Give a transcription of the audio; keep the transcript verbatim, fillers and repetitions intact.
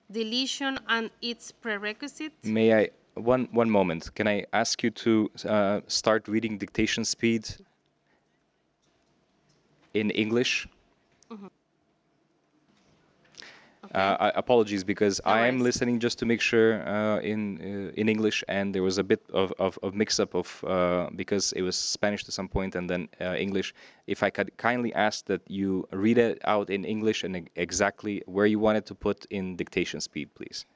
Deletion and its prerequisite. May I, one one moment, can I ask you to uh, start reading dictation speed in English? Mhm. Okay, Uh, I- apologies, because no I am worries. listening just to make sure uh, in uh, in English, and there was a bit of, of, of mix-up of uh, because it was Spanish to some point and then uh, English. If I could kindly ask that you read it out in English and e- exactly where you wanted to put in dictation speed, please.